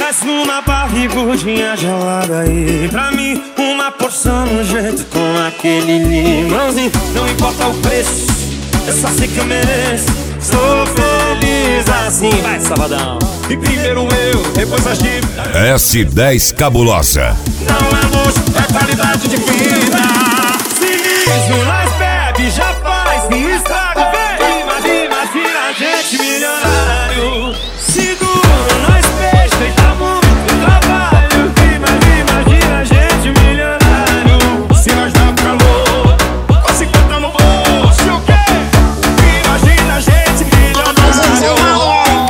Faz uma barrigudinha gelada aí pra mim, uma porção no jeito com aquele limãozinho. Não importa o preço, eu só sei que eu mereço. Sou feliz assim, vai Sabadão. E primeiro eu, depois as dívidas. S10 Cabulosa. Não é luxo, é qualidade de vida. Se nós bebe, já faz um estrago, vem. Imagina a gente milionário. Seguro, nós peixe e dá muito trabalho. Imagina a gente milionário. Se nós dá calor, com 50 no bolso, o quê? Imagina a gente milionário.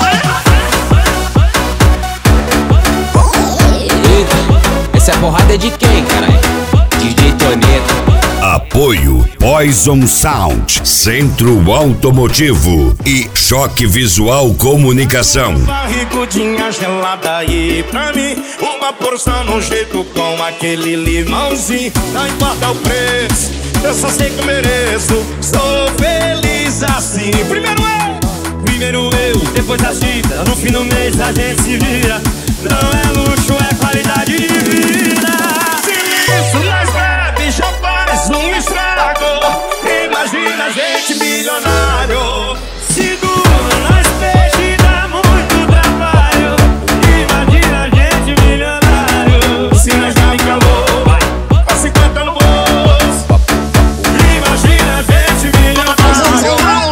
Eita, essa porrada é de quem, caralho? DJ Toneto. Apoio Poison Sound, Centro Automotivo e Choque Visual Comunicação. Barrigudinha gelada aí pra mim, uma porção no jeito com aquele limãozinho. Não importa o preço, eu só sei que eu mereço. Sou feliz assim. Primeiro eu, depois a dívidas. No fim do mês a gente se vira. Não é luxo, é qualidade de vida. Se isso nós bebe, já faz um estrago. Imagina a gente milionário. Seguro, nós peixe e dá muito trabalho. Imagina a gente milionário. Se nós dá em calor, vai, com 50 no bolso. Imagina a gente milionário.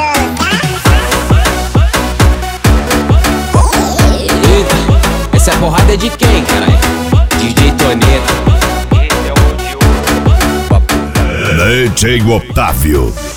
Eita, essa porrada é de quem, caralho? DJ Toneto. DJ Otávio.